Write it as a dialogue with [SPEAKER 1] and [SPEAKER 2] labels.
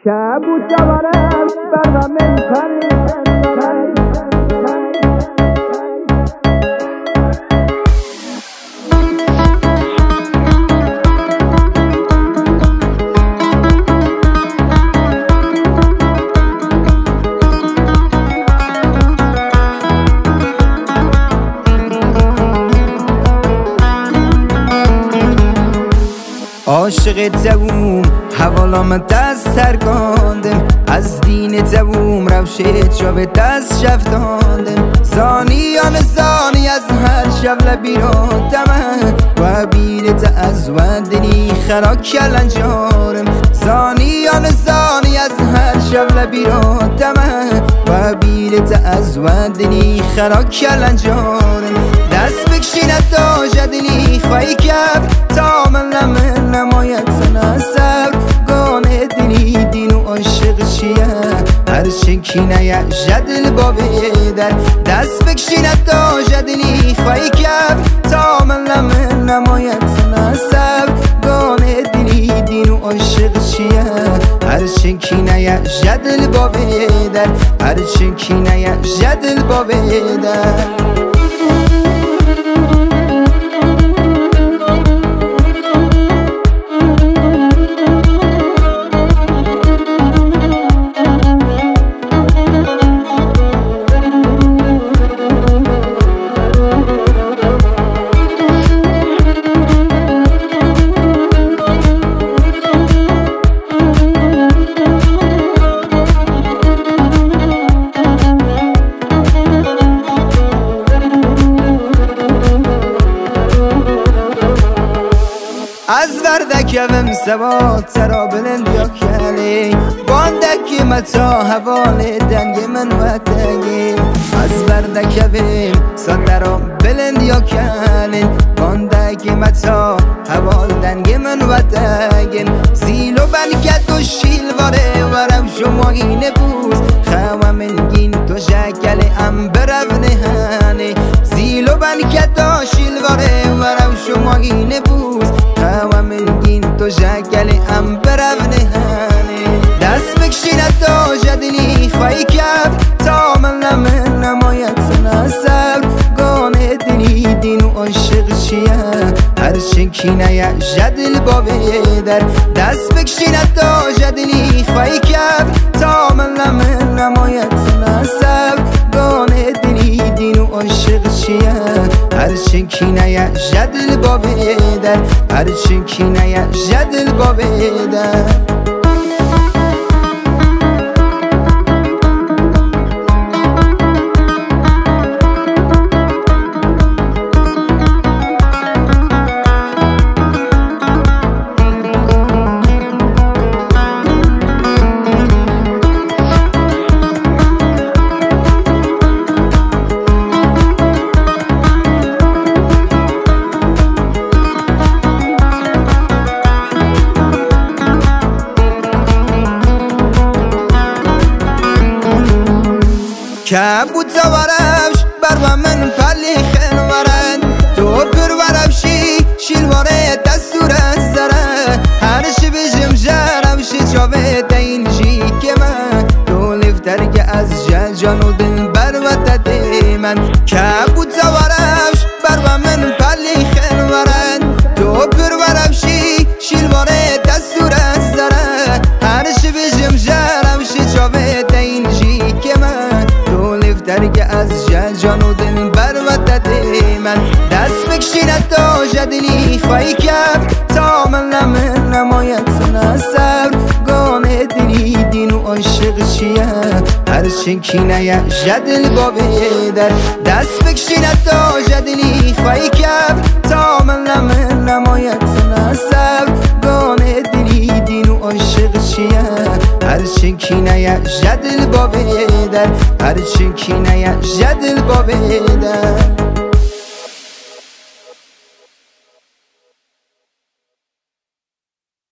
[SPEAKER 1] كابوس ورم برا من
[SPEAKER 2] عاشق دووم حوالام دست ترکاندم از دین دووم روشه چاوه دست شفتاندم زانیان زانی از هر شب لبیراتم و بیرت از ودنی خرا کلن جارم زانیان زانی از هر شب لبیراتم و بیرت از ودنی خرا کلن جارم دست بکشیند تا جدلی خواهی کب تا من لمن نماید سنه سر گانه دلی دین و عاشق چیه هر شکینه جدل بابه در دست بکشیند تا جدلی خواهی کب تا من لمن نماید سنه سر گانه دلی دین و عاشق چیه هر شکینه جدل بابه در هر شکینه جدل بابه در از وردکم سواد سرا بلند یا کلی باندکی متا حوال دنگ من و تگیم از وردکم سرا بلند یا کلی باندکی متا حوال دنگ من و تگیم زیل و بلکت و شیل واره ورم شما اینه بوز خواه من گین تو شکل ام برو نهانه زیل و بلکت و شیل واره ورم شما اینه بوز و ملگین تو شکل ام برو نهانه دست بکشیند تا جدلی خواهی کب تا من لمن نماید سنه سر گانه دلی دین و عاشق چیه هر شکینه جدل بابه در دست بکشیند تا جدلی خواهی کب تا من لمن نماید سنه سر گانه دلی دین و عاشق چیه هر شکینه جدل بابه در هر شکینه جدل بابه در کبود زوارش بر من پلی خیل ورد تو پر ورفشی شیلواره دستور از زره هر شی بجم جرم شی چاوه دین جی که من تو لفتر که از جان و دل بر و دده من کبود زوارش بر من پلی خیل ورد تو پر ورفشی شیلواره دستور از زره هر شی بجم جرم شی چاوه دین جی که من درک از جان و دل بر و دده من دست بکشیند تا جدلی خواهی کب تا من لمن نماید سنه سر گانه دلی دین و عاشق چیه هر شکینه جدل بابه در دست بکشیند تا جدلی خواهی کب تا من لمن نماید سنه سر گانه دلی دین و عاشق چیه هر شکینه جدل بابه در هر شکینه جدل بابه در